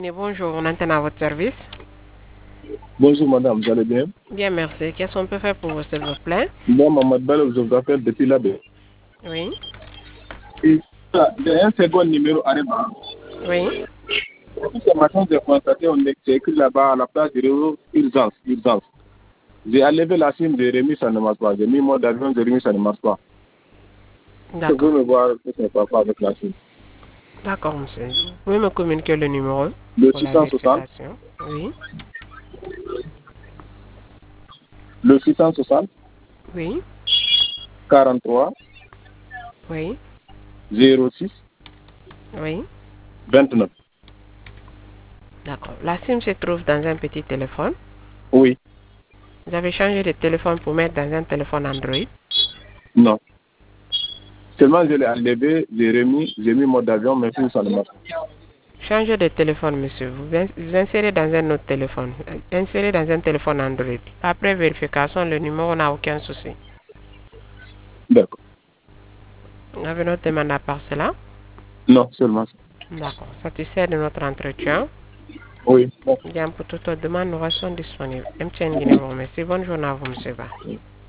Bonjour, on entend à votre service. Bonjour madame, vous allez bien? Bien, merci. Qu'est-ce qu'on peut faire pour vous, s'il vous plaît? Moi, Mohamed Bello, je vous appelle depuis la baie. Oui. Et il y a un second numéro à Reba. Oui. Ce matin, j'ai constaté, c'est écrit là-bas à la place du réseau urgence, urgence. J'ai enlevé la SIM, j'ai remis, ça ne marche pas. J'ai mis mode d'avion, j'ai remis, ça ne marche pas. Je D'accord. veux me voir ce qui ne va pas avec la SIM. D'accord, monsieur. Vous pouvez me communiquer le numéro Le pour la 660, vérification? Oui. le 660, Oui. 43, Oui. 06, Oui. 29. D'accord. La SIM se trouve dans un petit téléphone. Oui, Vous avez changé de téléphone pour mettre dans un téléphone Android. non. Seulement, je l'ai enlevé, j'ai remis, j'ai mis mode d'avion, mais tout ça ne marche pas. Changez de téléphone, monsieur. Vous insérez dans un autre téléphone. Insérez dans un téléphone Android. Après vérification, le numéro n'a aucun souci. D'accord. Vous avez notre demande à part cela? Non, seulement ça. D'accord. Satisfait de notre entretien. Oui, bon. Bien, pour toute autre demande, nous restons disponibles. Merci. Bonne journée à vous, monsieur Ba.